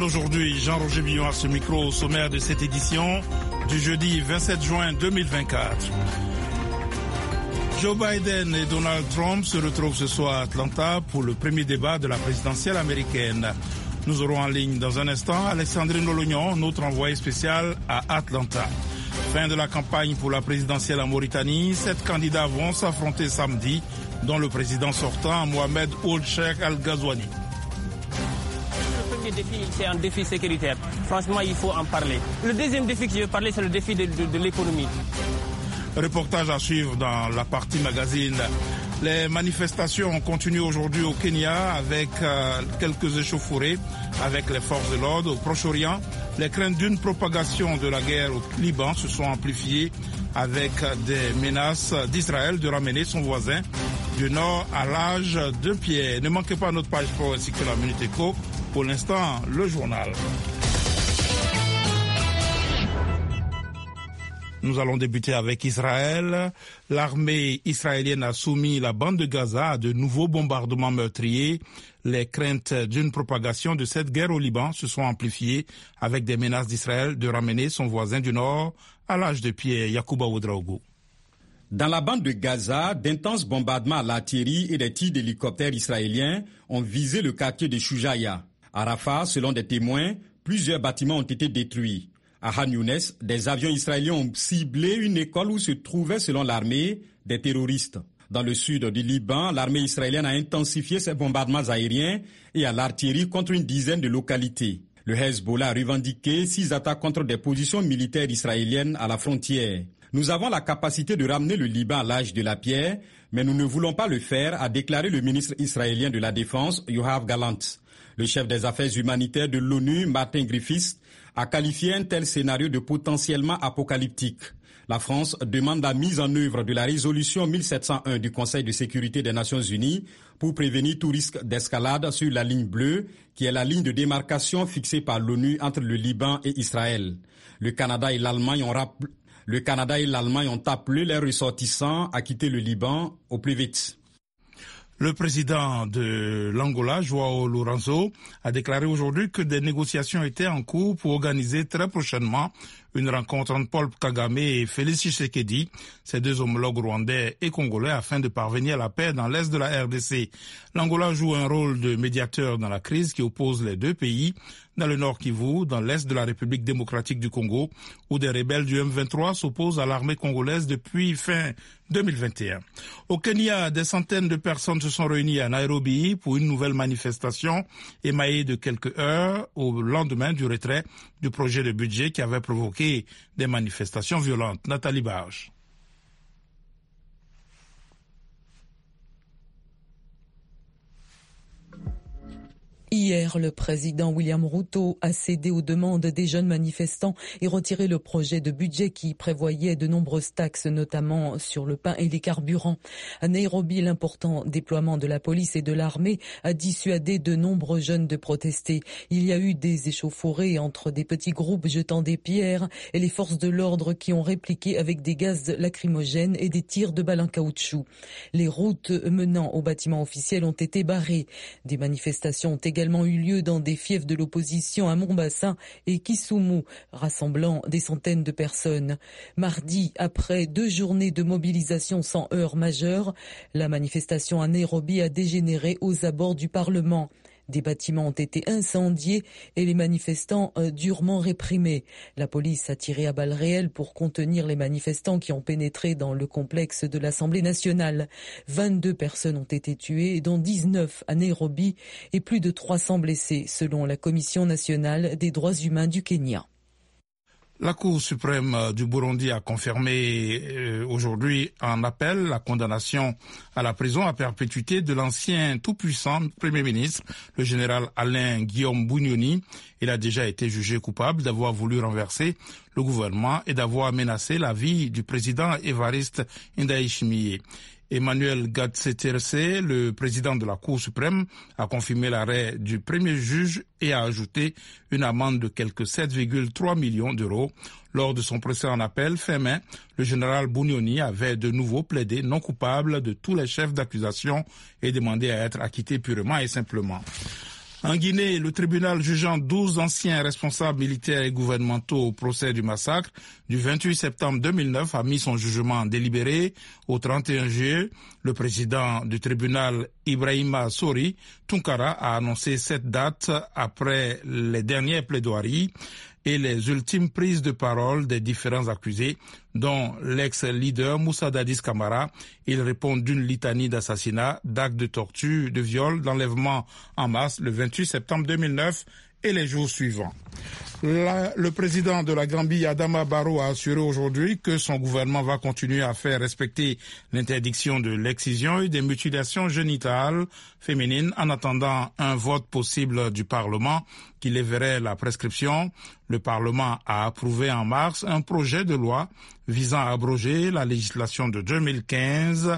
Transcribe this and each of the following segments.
monde aujourd'hui, Jean-Roger Billon à ce micro au sommaire de cette édition du jeudi 27 juin 2024. Joe Biden et Donald Trump se retrouvent ce soir à Atlanta pour le premier débat de la présidentielle américaine. Nous aurons en ligne dans un instant Alexandrine Olognon, notre envoyée spéciale à Atlanta. Fin de la campagne pour la présidentielle en Mauritanie, 7 candidats vont s'affronter samedi, dont le président sortant Mohamed Ould Cheikh Al Ghazouani. Le premier défi, c'est un défi sécuritaire. Franchement, il faut en parler. Le deuxième défi que je veux parler, c'est le défi de l'économie. Reportage à suivre dans la partie magazine. Les manifestations continuent aujourd'hui au Kenya avec quelques échauffourées avec les forces de l'ordre. Au Proche-Orient, les craintes d'une propagation de la guerre au Liban se sont amplifiées avec des menaces d'Israël de ramener son voisin du nord à l'âge de pierre. Ne manquez pas notre page sport ainsi que la Minute Éco. Pour l'instant, le journal. Nous allons débuter avec Israël. L'armée israélienne a soumis la bande de Gaza à de nouveaux bombardements meurtriers. Les craintes d'une propagation de cette guerre au Liban se sont amplifiées avec des menaces d'Israël de ramener son voisin du Nord à l'âge de pierre. Yacouba Ouedraogo. Dans la bande de Gaza, d'intenses bombardements à l'artillerie et des tirs d'hélicoptères israéliens ont visé le quartier de Shujaya. À Rafah, selon des témoins, plusieurs bâtiments ont été détruits. À Han Younes, des avions israéliens ont ciblé une école où se trouvaient, selon l'armée, des terroristes. Dans le sud du Liban, l'armée israélienne a intensifié ses bombardements aériens et à l'artillerie contre une dizaine de localités. Le Hezbollah a revendiqué 6 attaques contre des positions militaires israéliennes à la frontière. Nous avons la capacité de ramener le Liban à l'âge de la pierre, mais nous ne voulons pas le faire, a déclaré le ministre israélien de la Défense, Yoav Gallant. Le chef des affaires humanitaires de l'ONU, Martin Griffiths, a qualifié un tel scénario de potentiellement apocalyptique. La France demande la mise en œuvre de la résolution 1701 du Conseil de sécurité des Nations Unies pour prévenir tout risque d'escalade sur la ligne bleue, qui est la ligne de démarcation fixée par l'ONU entre le Liban et Israël. Le Canada et l'Allemagne ont appelé les ressortissants à quitter le Liban au plus vite. Le président de l'Angola, João Lourenço, a déclaré aujourd'hui que des négociations étaient en cours pour organiser très prochainement une rencontre entre Paul Kagame et Félix Tshisekedi, ces deux homologues rwandais et congolais, afin de parvenir à la paix dans l'est de la RDC. L'Angola joue un rôle de médiateur dans la crise qui oppose les deux pays, dans le nord Kivu, dans l'est de la République démocratique du Congo, où des rebelles du M23 s'opposent à l'armée congolaise depuis fin 2021. Au Kenya, des centaines de personnes se sont réunies à Nairobi pour une nouvelle manifestation émaillée de quelques heures au lendemain du retrait du projet de budget qui avait provoqué des manifestations violentes. Nathalie Barge. Hier, le président William Ruto a cédé aux demandes des jeunes manifestants et retiré le projet de budget qui prévoyait de nombreuses taxes, notamment sur le pain et les carburants. À Nairobi, l'important déploiement de la police et de l'armée a dissuadé de nombreux jeunes de protester. Il y a eu des échauffourées entre des petits groupes jetant des pierres et les forces de l'ordre qui ont répliqué avec des gaz lacrymogènes et des tirs de balles en caoutchouc. Les routes menant aux bâtiments officiels ont été barrées. Des manifestations ont également eu lieu dans des fiefs de l'opposition à Mombasa et Kisumu, rassemblant des centaines de personnes. Mardi, après 2 journées de mobilisation sans heurts majeurs, la manifestation à Nairobi a dégénéré aux abords du Parlement. Des bâtiments ont été incendiés et les manifestants durement réprimés. La police a tiré à balles réelles pour contenir les manifestants qui ont pénétré dans le complexe de l'Assemblée nationale. 22 personnes ont été tuées, dont 19 à Nairobi, et plus de 300 blessés, selon la Commission nationale des droits humains du Kenya. La Cour suprême du Burundi a confirmé aujourd'hui en appel la condamnation à la prison à perpétuité de l'ancien tout-puissant Premier ministre, le général Alain Guillaume Bunyoni. Il a déjà été jugé coupable d'avoir voulu renverser le gouvernement et d'avoir menacé la vie du président Évariste Ndayishimiye. Emmanuel Gatseterse, le président de la Cour suprême, a confirmé l'arrêt du premier juge et a ajouté une amende de quelque 7,3 millions d'euros. Lors de son procès en appel, fin mai, le général Bunyoni avait de nouveau plaidé non coupable de tous les chefs d'accusation et demandé à être acquitté purement et simplement. En Guinée, le tribunal jugeant 12 anciens responsables militaires et gouvernementaux au procès du massacre du 28 septembre 2009 a mis son jugement délibéré au 31 juillet. Le président du tribunal, Ibrahima Sori Tunkara, a annoncé cette date après les dernières plaidoiries et les ultimes prises de parole des différents accusés, dont l'ex-leader Moussa Dadis Camara. Ils répondent d'une litanie d'assassinats, d'actes de torture, de viols, d'enlèvements en masse le 28 septembre 2009 et les jours suivants. Le président de la Gambie, Adama Barrow, a assuré aujourd'hui que son gouvernement va continuer à faire respecter l'interdiction de l'excision et des mutilations génitales féminines en attendant un vote possible du Parlement qui lèverait la prescription. Le Parlement a approuvé en mars un projet de loi visant à abroger la législation de 2015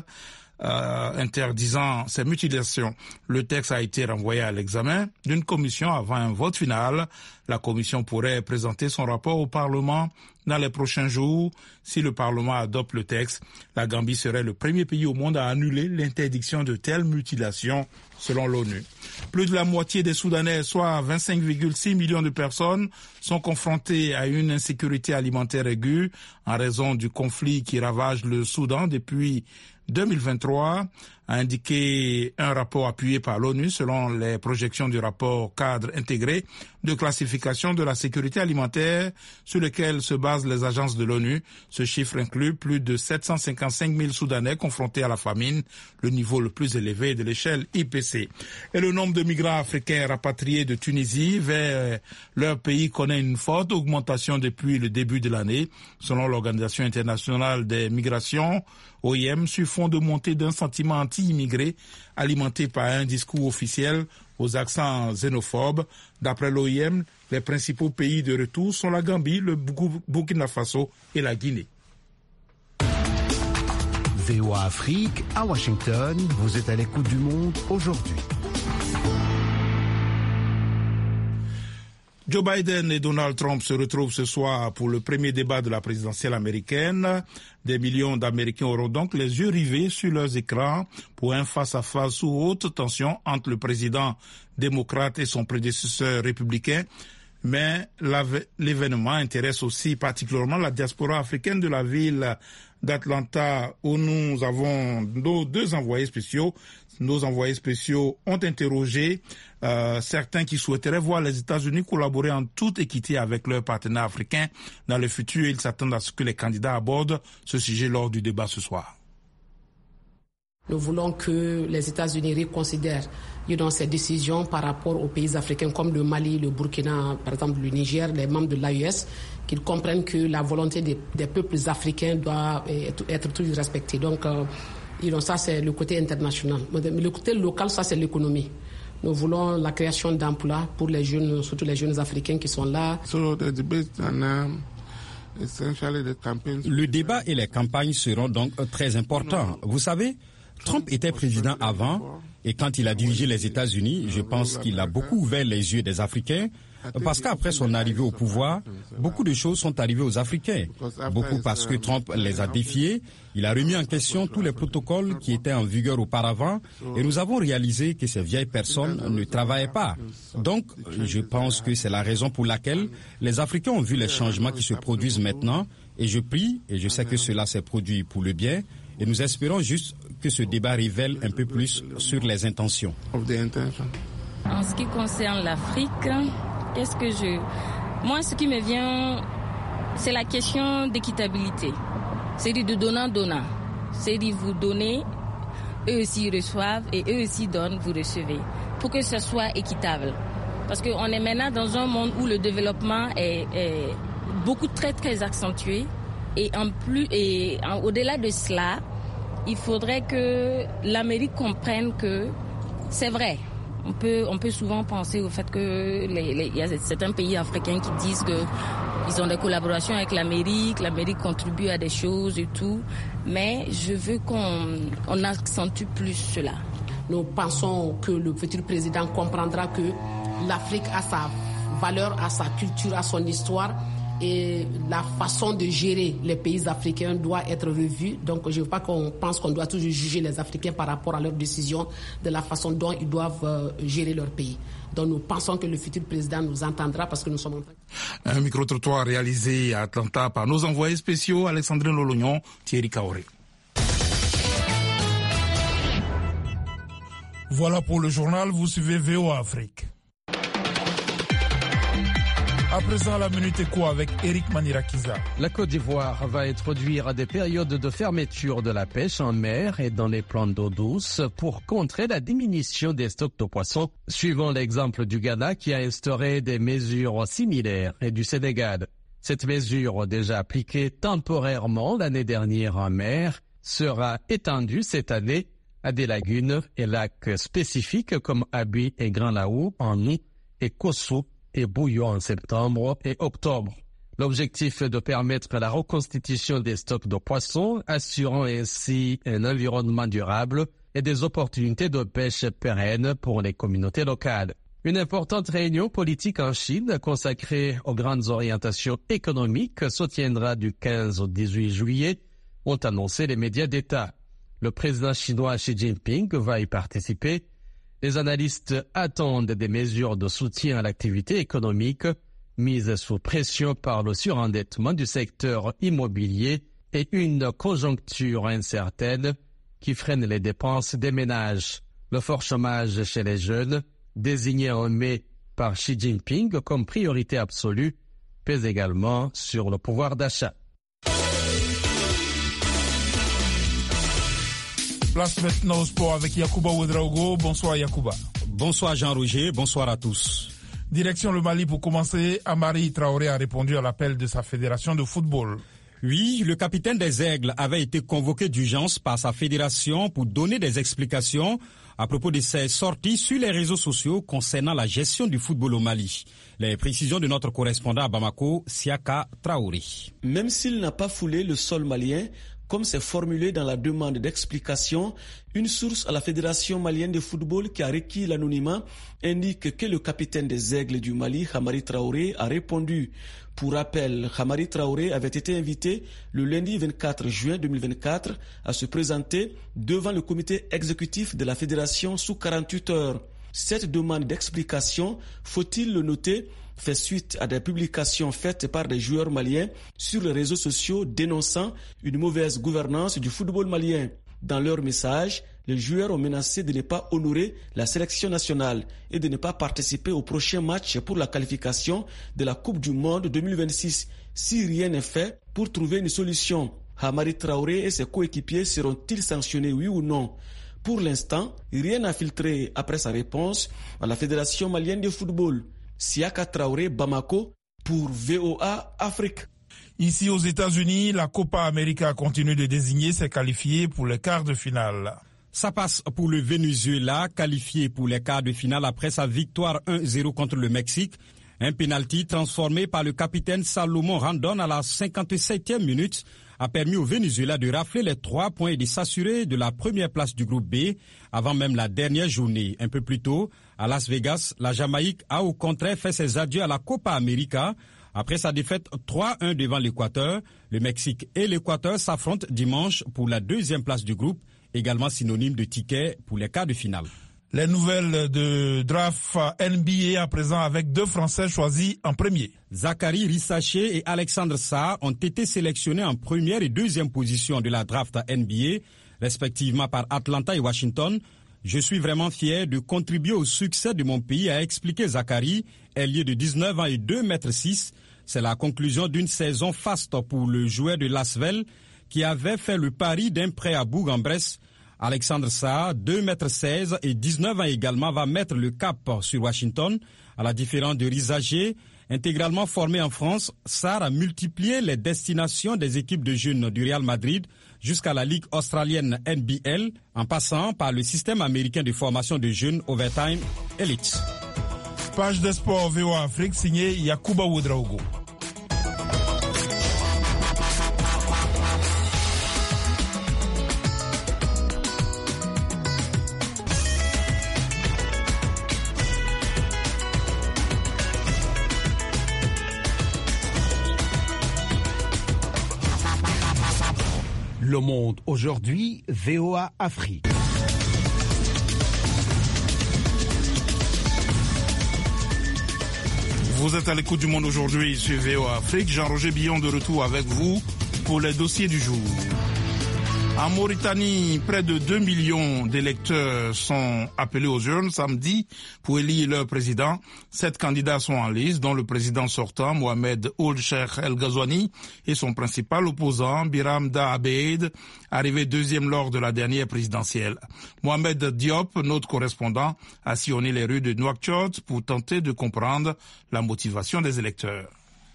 interdisant ces mutilations. Le texte a été renvoyé à l'examen d'une commission avant un vote final. La commission pourrait présenter son rapport au Parlement dans les prochains jours. Si le Parlement adopte le texte, la Gambie serait le premier pays au monde à annuler l'interdiction de telles mutilations, selon l'ONU. Plus de la moitié des Soudanais, soit 25,6 millions de personnes, sont confrontés à une insécurité alimentaire aiguë en raison du conflit qui ravage le Soudan depuis 2023, a indiqué un rapport appuyé par l'ONU selon les projections du rapport cadre intégré de classification de la sécurité alimentaire sur lequel se basent les agences de l'ONU. Ce chiffre inclut plus de 755 000 Soudanais confrontés à la famine, le niveau le plus élevé de l'échelle IPC. Et le nombre de migrants africains rapatriés de Tunisie vers leur pays connaît une forte augmentation depuis le début de l'année, selon l'Organisation internationale des migrations, OIM, sur fond de montée d'un sentiment anti-immigré alimenté par un discours officiel aux accents xénophobes. D'après l'OIM, les principaux pays de retour sont la Gambie, le Burkina Faso et la Guinée. VOA Afrique, à Washington, vous êtes à l'écoute du monde aujourd'hui. Joe Biden et Donald Trump se retrouvent ce soir pour le premier débat de la présidentielle américaine. Des millions d'Américains auront donc les yeux rivés sur leurs écrans pour un face-à-face sous haute tension entre le président démocrate et son prédécesseur républicain. Mais l'événement intéresse aussi particulièrement la diaspora africaine de la ville d'Atlanta où nous avons nos deux envoyés spéciaux. Nos envoyés spéciaux ont interrogé certains qui souhaiteraient voir les États-Unis collaborer en toute équité avec leurs partenaires africains dans le futur. Ils s'attendent à ce que les candidats abordent ce sujet lors du débat ce soir. Nous voulons que les États-Unis reconsidèrent ces décisions par rapport aux pays africains comme le Mali, le Burkina, par exemple le Niger, les membres de l'AES, qu'ils comprennent que la volonté des peuples africains doit être toujours respectée. Donc, ça, c'est le côté international. Mais le côté local, ça, c'est l'économie. Nous voulons la création d'emplois pour les jeunes, surtout les jeunes africains qui sont là. Le débat et les campagnes seront donc très importants. Vous savez, Trump était président avant et quand il a dirigé les États-Unis, je pense qu'il a beaucoup ouvert les yeux des Africains parce qu'après son arrivée au pouvoir, beaucoup de choses sont arrivées aux Africains. Beaucoup parce que Trump les a défiés. Il a remis en question tous les protocoles qui étaient en vigueur auparavant et nous avons réalisé que ces vieilles personnes ne travaillaient pas. Donc, je pense que c'est la raison pour laquelle les Africains ont vu les changements qui se produisent maintenant et je prie et je sais que cela s'est produit pour le bien et nous espérons juste que ce débat révèle un peu plus sur les intentions. En ce qui concerne l'Afrique, Moi, ce qui me vient, c'est la question d'équitabilité. C'est-à-dire de donnant-donnant. C'est-à-dire vous donnez, eux aussi reçoivent et eux aussi donnent, vous recevez. Pour que ce soit équitable. Parce qu'on est maintenant dans un monde où le développement est beaucoup très très accentué. Et au-delà de cela, il faudrait que l'Amérique comprenne que c'est vrai. On peut souvent penser au fait que il y a certains pays africains qui disent qu'ils ont des collaborations avec l'Amérique contribue à des choses et tout, mais je veux qu'on accentue plus cela. Nous pensons que le futur président comprendra que l'Afrique a sa valeur, a sa culture, a son histoire et la façon de gérer les pays africains doit être revue. Donc je ne veux pas qu'on pense qu'on doit toujours juger les Africains par rapport à leurs décisions, de la façon dont ils doivent gérer leur pays. Donc nous pensons que le futur président nous entendra parce que nous sommes en train... Un micro-trottoir réalisé à Atlanta par nos envoyés spéciaux Alexandrine Lolognon, Thierry Kaoré. Voilà pour le journal, vous suivez VOA Afrique. À présent, la Minute Éco avec Eric Manirakiza. La Côte d'Ivoire va introduire des périodes de fermeture de la pêche en mer et dans les plans d'eau douce pour contrer la diminution des stocks de poissons, suivant l'exemple du Ghana qui a instauré des mesures similaires et du Sénégal. Cette mesure, déjà appliquée temporairement l'année dernière en mer, sera étendue cette année à des lagunes et lacs spécifiques comme Abi et Grand Laou en août et Kossou et Bouillon en septembre et octobre. L'objectif est de permettre la reconstitution des stocks de poissons, assurant ainsi un environnement durable et des opportunités de pêche pérennes pour les communautés locales. Une importante réunion politique en Chine consacrée aux grandes orientations économiques se tiendra du 15 au 18 juillet, ont annoncé les médias d'État. Le président chinois Xi Jinping va y participer. Les analystes attendent des mesures de soutien à l'activité économique mises sous pression par le surendettement du secteur immobilier et une conjoncture incertaine qui freine les dépenses des ménages. Le fort chômage chez les jeunes, désigné en mai par Xi Jinping comme priorité absolue, pèse également sur le pouvoir d'achat. Place maintenant au sport avec Yacouba Ouedraogo. Bonsoir Yacouba. Bonsoir Jean-Roger, bonsoir à tous. Direction le Mali pour commencer. Amari Traoré a répondu à l'appel de sa fédération de football. Oui, le capitaine des Aigles avait été convoqué d'urgence par sa fédération pour donner des explications à propos de ses sorties sur les réseaux sociaux concernant la gestion du football au Mali. Les précisions de notre correspondant à Bamako, Siaka Traoré. Même s'il n'a pas foulé le sol malien, comme c'est formulé dans la demande d'explication, une source à la Fédération malienne de football qui a requis l'anonymat indique que le capitaine des Aigles du Mali, Hamari Traoré, a répondu. Pour rappel, Hamari Traoré avait été invité le lundi 24 juin 2024 à se présenter devant le comité exécutif de la Fédération sous 48 heures. Cette demande d'explication, faut-il le noter, fait suite à des publications faites par des joueurs maliens sur les réseaux sociaux dénonçant une mauvaise gouvernance du football malien. Dans leur message, les joueurs ont menacé de ne pas honorer la sélection nationale et de ne pas participer au prochain match pour la qualification de la Coupe du Monde 2026 si rien n'est fait pour trouver une solution. Hamari Traoré et ses coéquipiers seront-ils sanctionnés, oui ou non? Pour l'instant, rien n'a filtré après sa réponse à la Fédération malienne de football. Siaka Traoré, Bamako, pour VOA Afrique. Ici aux États-Unis, la Copa América continue de désigner ses qualifiés pour les quarts de finale. Ça passe pour le Venezuela, qualifié pour les quarts de finale après sa victoire 1-0 contre le Mexique. Un pénalty transformé par le capitaine Salomon Randon à la 57e minute a permis au Venezuela de rafler les 3 points et de s'assurer de la première place du groupe B avant même la dernière journée. Un peu plus tôt, à Las Vegas, la Jamaïque a au contraire fait ses adieux à la Copa América. Après sa défaite 3-1 devant l'Équateur, le Mexique et l'Équateur s'affrontent dimanche pour la deuxième place du groupe, également synonyme de ticket pour les quarts de finale. Les nouvelles de draft NBA à présent avec 2 Français choisis en premier. Zachary Rissaché et Alexandre Sarr ont été sélectionnés en première et deuxième position de la draft NBA, respectivement par Atlanta et Washington. Je suis vraiment fier de contribuer au succès de mon pays, a expliqué Zachary, ailier de 19 ans et 2,6 m. C'est la conclusion d'une saison faste pour le joueur de Lasvel qui avait fait le pari d'un prêt à Bourg-en-Bresse. Alexandre Sarr, 2,16 m et 19 ans également, va mettre le cap sur Washington. À la différence de Rissaché, intégralement formé en France, Sarr a multiplié les destinations des équipes de jeunes du Real Madrid jusqu'à la Ligue australienne NBL, en passant par le système américain de formation de jeunes Overtime Elite. Page de sport VOA Afrique signée Yacouba Ouedraogo. Le Monde aujourd'hui, VOA Afrique. Vous êtes à l'écoute du Monde aujourd'hui sur VOA Afrique. Jean-Roger Billon de retour avec vous pour les dossiers du jour. En Mauritanie, près de 2 millions d'électeurs sont appelés aux urnes samedi pour élire leur président. 7 candidats sont en lice, dont le président sortant, Mohamed Ould Cheikh El Ghazouani, et son principal opposant, Biram Da Abeid, arrivé deuxième lors de la dernière présidentielle. Mohamed Diop, notre correspondant, a sillonné les rues de Nouakchott pour tenter de comprendre la motivation des électeurs.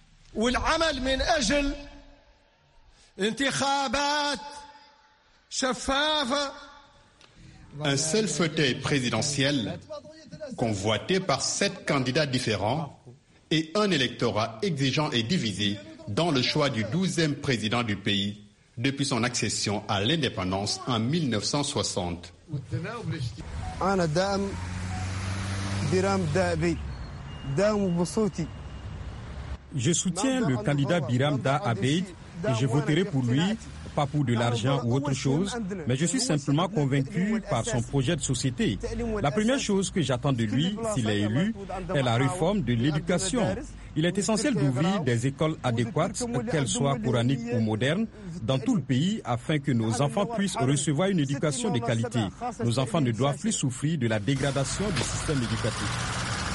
Un seul fauteuil présidentiel convoité par 7 candidats différents et un électorat exigeant et divisé dans le choix du 12e président du pays depuis son accession à l'indépendance en 1960. Je soutiens le candidat Biram Da Abeid et je voterai pour lui, pas pour de l'argent ou autre chose, mais je suis simplement convaincu par son projet de société. La première chose que j'attends de lui, s'il est élu, est la réforme de l'éducation. Il est essentiel d'ouvrir des écoles adéquates, qu'elles soient coraniques ou modernes, dans tout le pays, afin que nos enfants puissent recevoir une éducation de qualité. Nos enfants ne doivent plus souffrir de la dégradation du système éducatif.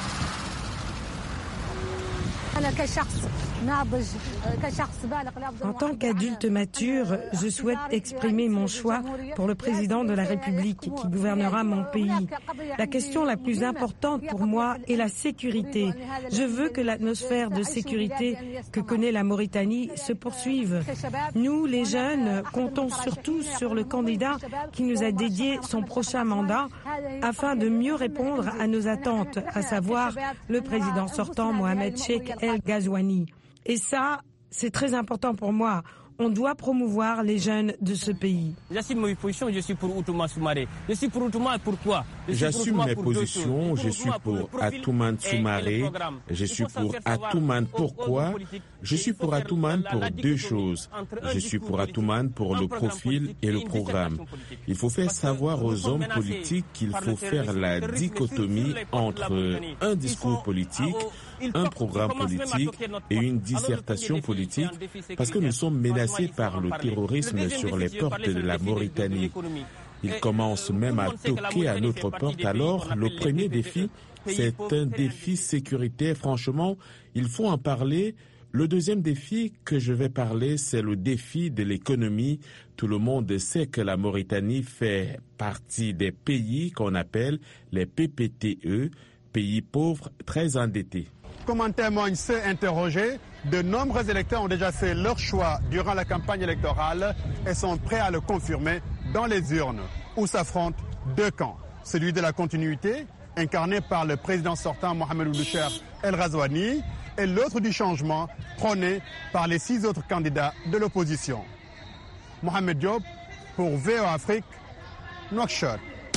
En tant qu'adulte mature, je souhaite exprimer mon choix pour le président de la République qui gouvernera mon pays. La question la plus importante pour moi est la sécurité. Je veux que l'atmosphère de sécurité que connaît la Mauritanie se poursuive. Nous, les jeunes, comptons surtout sur le candidat qui nous a dédié son prochain mandat afin de mieux répondre à nos attentes, à savoir le président sortant Mohamed Cheikh El Ghazouani. Et ça, c'est très important pour moi. On doit promouvoir les jeunes de ce pays. J'assume mes positions, je suis pour Outoumane Soumaré. Je suis pour Outoumane, pourquoi? J'assume mes positions, je suis pour Atoumane Soumaré. Je suis pour Atoumane, pourquoi? Je suis pour Atoumane pour 2 choses. Je suis pour Atoumane pour le profil et le programme. Il faut faire savoir aux hommes politiques qu'il faut faire la dichotomie entre un discours politique, un programme politique et une dissertation politique, parce que nous sommes menacés par le terrorisme sur les portes de la Mauritanie. Ils commencent même à toquer à notre porte. Alors, le premier défi, c'est un défi sécuritaire. Franchement, il faut en parler. Le deuxième défi que je vais parler, c'est le défi de l'économie. Tout le monde sait que la Mauritanie fait partie des pays qu'on appelle les PPTE, pays pauvres très endettés. Comme en témoigne ceux interrogés, de nombreux électeurs ont déjà fait leur choix durant la campagne électorale et sont prêts à le confirmer dans les urnes, où s'affrontent 2 camps. Celui de la continuité, incarné par le président sortant Mohamed Ould Cheikh El Ghazouani, et l'autre du changement, prôné par les 6 autres candidats de l'opposition. Mohamed Diop, pour VOA Afrique, Nouakchott.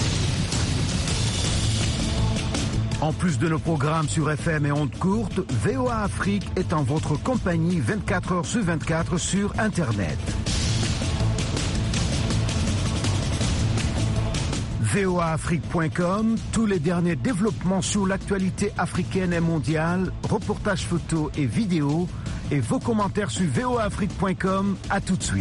En plus de nos programmes sur FM et ondes courtes, VOA Afrique est en votre compagnie 24 heures sur 24 sur Internet. voaafrique.com, tous les derniers développements sur l'actualité africaine et mondiale, reportages photos et vidéos, et vos commentaires sur voaafrique.com. À tout de suite.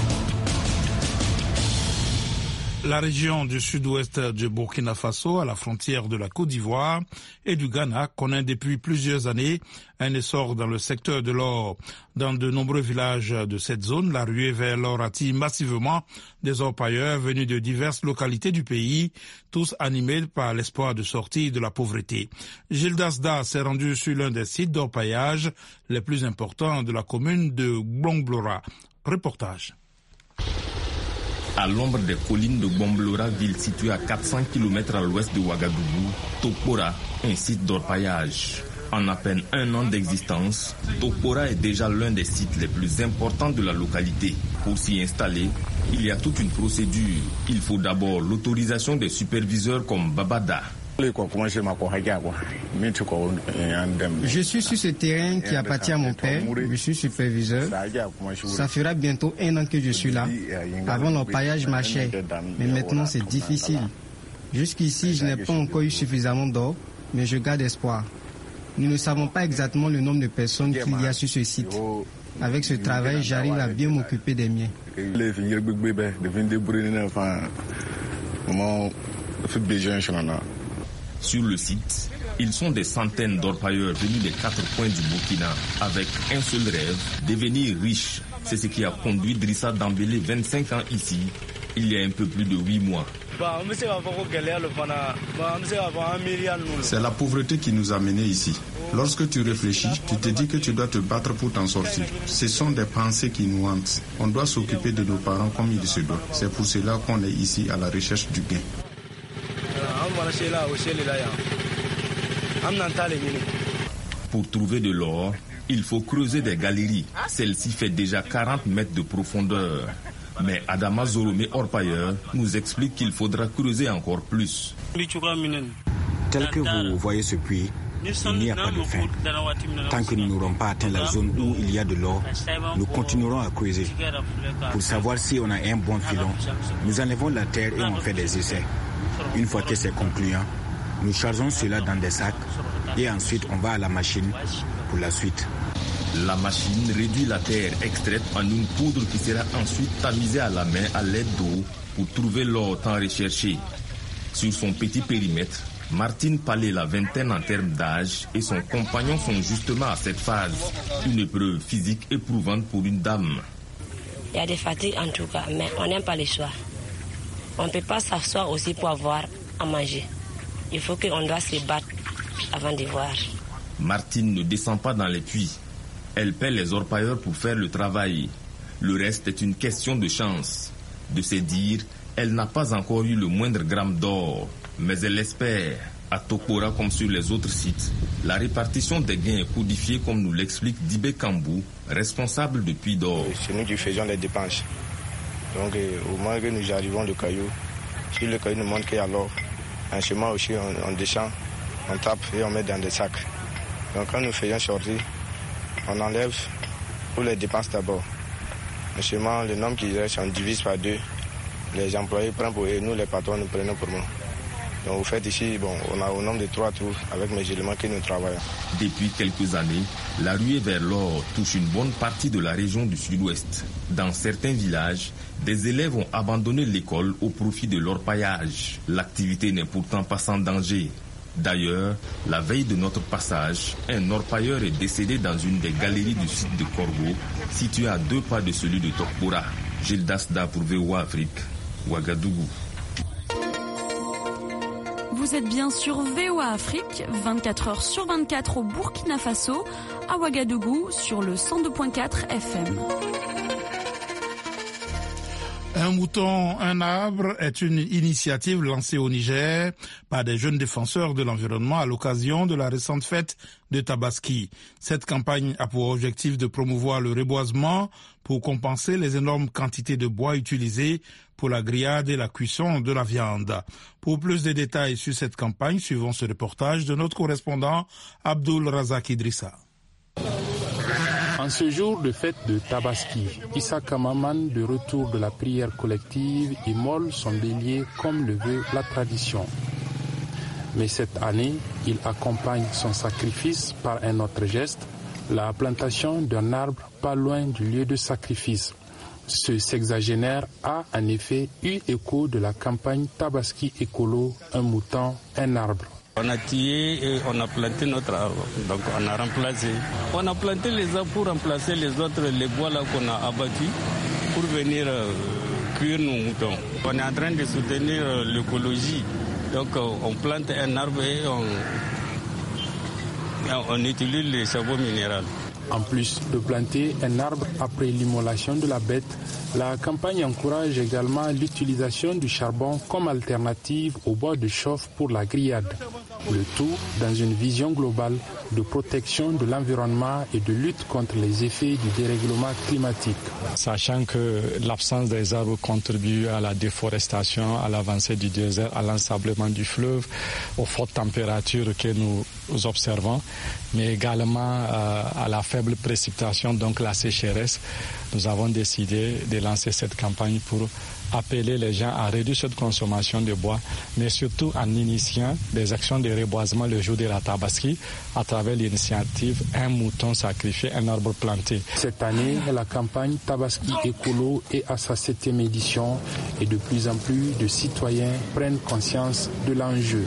La région du sud-ouest du Burkina Faso, à la frontière de la Côte d'Ivoire et du Ghana, connaît depuis plusieurs années un essor dans le secteur de l'or. Dans de nombreux villages de cette zone, la ruée vers l'or attire massivement des orpailleurs venus de diverses localités du pays, tous animés par l'espoir de sortir de la pauvreté. Gilles Dasda s'est rendu sur l'un des sites d'orpaillage les plus importants de la commune de Gbomblora. Reportage. À l'ombre des collines de Gbomblora, ville située à 400 km à l'ouest de Ouagadougou, Tokpora, un site d'orpaillage. En à peine 1 an d'existence, Tokpora est déjà l'un des sites les plus importants de la localité. Pour s'y installer, il y a toute une procédure. Il faut d'abord l'autorisation des superviseurs comme Babada. Je suis sur ce terrain qui appartient à mon père, je suis superviseur. Ça fera bientôt 1 an que je suis là. Avant, l'orpaillage marchait, mais maintenant c'est difficile. Jusqu'ici, je n'ai pas encore eu suffisamment d'or, mais je garde espoir. Nous ne savons pas exactement le nombre de personnes qu'il y a sur ce site. Avec ce travail, j'arrive à bien m'occuper des miens. Sur le site, ils sont des centaines d'orpailleurs venus des 4 coins du Burkina avec un seul rêve, devenir riches. C'est ce qui a conduit Drissa Dambélé, 25 ans ici, il y a un peu plus de 8 mois. C'est la pauvreté qui nous a menés ici. Lorsque tu réfléchis, tu te dis que tu dois te battre pour t'en sortir. Ce sont des pensées qui nous hantent. On doit s'occuper de nos parents comme il se doit. C'est pour cela qu'on est ici à la recherche du gain. Pour trouver de l'or, il faut creuser des galeries. Celle-ci fait déjà 40 mètres de profondeur. Mais Adama Zoromé, orpailleur, nous explique qu'il faudra creuser encore plus. Tel que vous voyez ce puits, il n'y a pas de fin. Tant que nous n'aurons pas atteint la zone où il y a de l'or, nous continuerons à creuser. Pour savoir si on a un bon filon, nous enlevons la terre et on fait des essais. Une fois que c'est concluant, nous chargeons cela dans des sacs et ensuite on va à la machine pour la suite. La machine réduit la terre extraite en une poudre qui sera ensuite tamisée à la main à l'aide d'eau pour trouver l'or tant recherché. Sur son petit périmètre, Martine Palais, la vingtaine en termes d'âge, et son compagnon sont justement à cette phase. Une épreuve physique éprouvante pour une dame. Il y a des fatigues en tout cas, mais on n'aime pas les soirs. On ne peut pas s'asseoir aussi pour avoir à manger. Il faut qu'on doit se battre avant de voir. Martine ne descend pas dans les puits. Elle paie les orpailleurs pour faire le travail. Le reste est une question de chance. De se dire, elle n'a pas encore eu le moindre gramme d'or, mais elle espère. À Tokpora comme sur les autres sites, la répartition des gains est codifiée comme nous l'explique Dibé Kambou, responsable de Puits d'Or. C'est nous qui faisons les dépenses. Donc au moment que nous arrivons le caillou, si le caillou nous montre qu'il y a l'or, en chemin aussi on descend, on tape et on met dans des sacs. Donc quand nous faisons sortir, on enlève pour les dépenses d'abord. En chemin, le nombre qui reste, on divise par 2. Les employés prennent pour eux, nous les patrons nous prenons pour nous. Donc vous faites ici, on a au nombre de 3 tours avec mes éléments que nous travaillons. Depuis quelques années, la ruée vers l'or touche une bonne partie de la région du sud-ouest. Dans certains villages, des élèves ont abandonné l'école au profit de l'orpaillage. L'activité n'est pourtant pas sans danger. D'ailleurs, la veille de notre passage, un orpailleur est décédé dans une des galeries du site de Corgo, situé à 2 pas de celui de Tokpora. Gilles Dasda pour VOA Afrique, Ouagadougou. Vous êtes bien sur VOA Afrique, 24 heures sur 24 au Burkina Faso, à Ouagadougou, sur le 102.4 FM. Un mouton, un arbre est une initiative lancée au Niger par des jeunes défenseurs de l'environnement à l'occasion de la récente fête de Tabaski. Cette campagne a pour objectif de promouvoir le reboisement pour compenser les énormes quantités de bois utilisées pour la grillade et la cuisson de la viande. Pour plus de détails sur cette campagne, suivons ce reportage de notre correspondant Abdul Razak Idrissa. En ce jour de fête de Tabaski, Issa Kamaman, de retour de la prière collective, immole son bélier comme le veut la tradition. Mais cette année, il accompagne son sacrifice par un autre geste, la plantation d'un arbre pas loin du lieu de sacrifice. Ce sexagénaire a en effet eu écho de la campagne Tabaski écolo, un mouton, un arbre. On a tué et on a planté notre arbre, donc on a remplacé. On a planté les arbres pour remplacer les autres, les bois là qu'on a abattus pour venir cuire nos moutons. On est en train de soutenir l'écologie, donc on plante un arbre et on utilise le charbon minéral. En plus de planter un arbre après l'immolation de la bête, la campagne encourage également l'utilisation du charbon comme alternative au bois de chauffe pour la grillade. Le tout dans une vision globale de protection de l'environnement et de lutte contre les effets du dérèglement climatique. Sachant que l'absence des arbres contribue à la déforestation, à l'avancée du désert, à l'ensablement du fleuve, aux fortes températures que nous observons, mais également à la faible précipitation, donc la sécheresse, nous avons décidé de lancer cette campagne pour appeler les gens à réduire cette consommation de bois, mais surtout en initiant des actions de reboisement le jour de la Tabaski à travers l'initiative Un mouton sacrifié, un arbre planté. Cette année, la campagne Tabaski Écolo est à sa 7e édition et de plus en plus de citoyens prennent conscience de l'enjeu.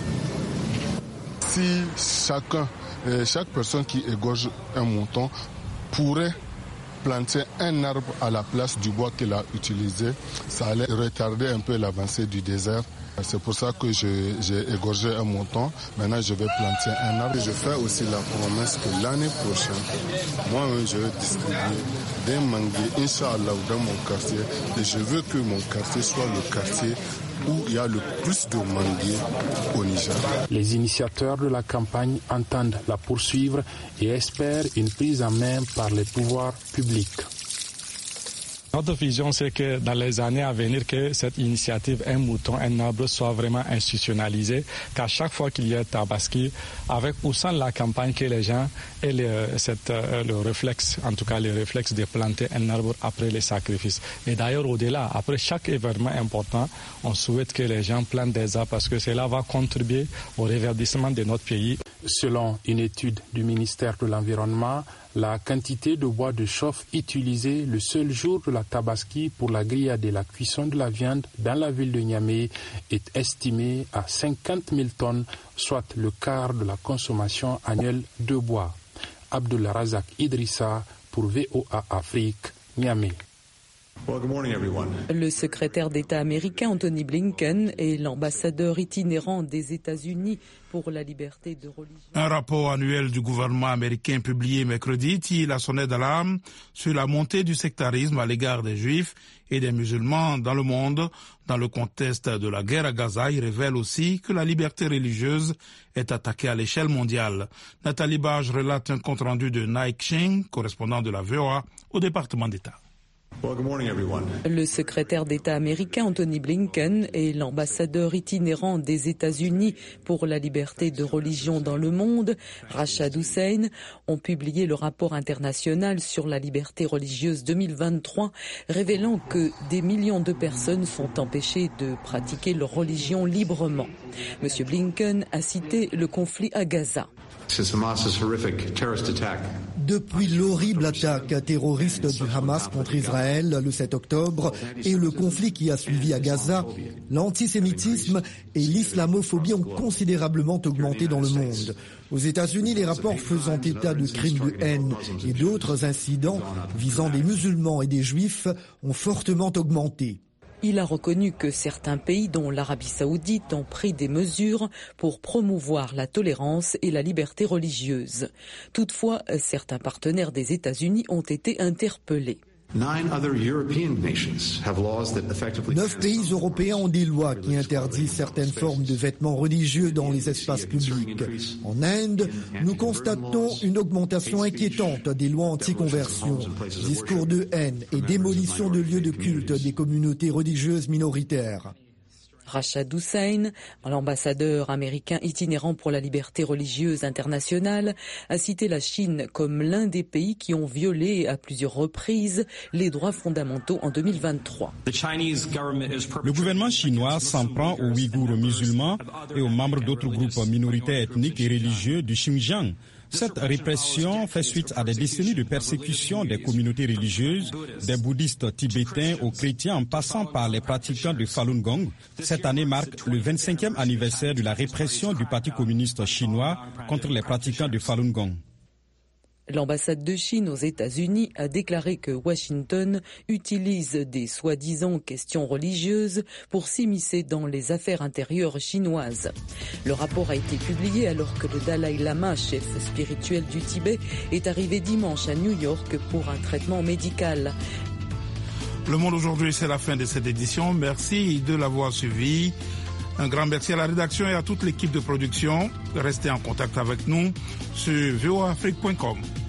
Si chaque personne qui égorge un mouton pourrait planter un arbre à la place du bois qu'il a utilisé, ça allait retarder un peu l'avancée du désert. C'est pour ça que j'ai égorgé un mouton. Maintenant, je vais planter un arbre. Je fais aussi la promesse que l'année prochaine, moi-même, je vais distribuer des manguiers, Inch'Allah, dans mon quartier. Et je veux que mon quartier soit le quartier où il y a le plus de manguiers au Niger. Les initiateurs de la campagne entendent la poursuivre et espèrent une prise en main par les pouvoirs publics. Notre vision, c'est que dans les années à venir, que cette initiative Un mouton, un arbre soit vraiment institutionnalisée, qu'à chaque fois qu'il y a Tabaski, avec ou sans la campagne, que les gens aient le réflexe, en tout cas le réflexe de planter un arbre après les sacrifices. Et d'ailleurs, au-delà, après chaque événement important, on souhaite que les gens plantent des arbres parce que cela va contribuer au reverdissement de notre pays. Selon une étude du ministère de l'Environnement, la quantité de bois de chauffe utilisée le seul jour de la Tabaski pour la grillade et la cuisson de la viande dans la ville de Niamey est estimée à 50 000 tonnes, soit le quart de la consommation annuelle de bois. Abdullah Razak Idrissa pour VOA Afrique, Niamey. Le secrétaire d'État américain Anthony Blinken et l'ambassadeur itinérant des États-Unis pour la liberté de religion. Un rapport annuel du gouvernement américain publié mercredi tire la sonnette d'alarme sur la montée du sectarisme à l'égard des Juifs et des musulmans dans le monde. Dans le contexte de la guerre à Gaza, il révèle aussi que la liberté religieuse est attaquée à l'échelle mondiale. Nathalie Bage relate un compte-rendu de Naik Ching, correspondant de la VOA au département d'État. Le secrétaire d'État américain Anthony Blinken et l'ambassadeur itinérant des États-Unis pour la liberté de religion dans le monde, Rachad Hussein, ont publié le rapport international sur la liberté religieuse 2023, révélant que des millions de personnes sont empêchées de pratiquer leur religion librement. Monsieur Blinken a cité le conflit à Gaza. Depuis l'horrible attaque terroriste du Hamas contre Israël le 7 octobre et le conflit qui a suivi à Gaza, l'antisémitisme et l'islamophobie ont considérablement augmenté dans le monde. Aux États-Unis, les rapports faisant état de crimes de haine et d'autres incidents visant des musulmans et des juifs ont fortement augmenté. Il a reconnu que certains pays, dont l'Arabie saoudite, ont pris des mesures pour promouvoir la tolérance et la liberté religieuse. Toutefois, certains partenaires des États-Unis ont été interpellés. 9 pays européens ont des lois qui interdisent certaines formes de vêtements religieux dans les espaces publics. En Inde, nous constatons une augmentation inquiétante des lois anti-conversion, discours de haine et démolition de lieux de culte des communautés religieuses minoritaires. Rachad Hussein, l'ambassadeur américain itinérant pour la liberté religieuse internationale, a cité la Chine comme l'un des pays qui ont violé à plusieurs reprises les droits fondamentaux en 2023. Le gouvernement chinois s'en prend aux Ouïghours musulmans et aux membres d'autres groupes minoritaires ethniques et religieux du Xinjiang. Cette répression fait suite à des décennies de persécution des communautés religieuses, des bouddhistes tibétains aux chrétiens en passant par les pratiquants de Falun Gong. Cette année marque le 25e anniversaire de la répression du Parti communiste chinois contre les pratiquants de Falun Gong. L'ambassade de Chine aux États-Unis a déclaré que Washington utilise des soi-disant questions religieuses pour s'immiscer dans les affaires intérieures chinoises. Le rapport a été publié alors que le Dalai Lama, chef spirituel du Tibet, est arrivé dimanche à New York pour un traitement médical. Le Monde aujourd'hui, c'est la fin de cette édition. Merci de l'avoir suivi. Un grand merci à la rédaction et à toute l'équipe de production. Restez en contact avec nous sur voaafrique.com.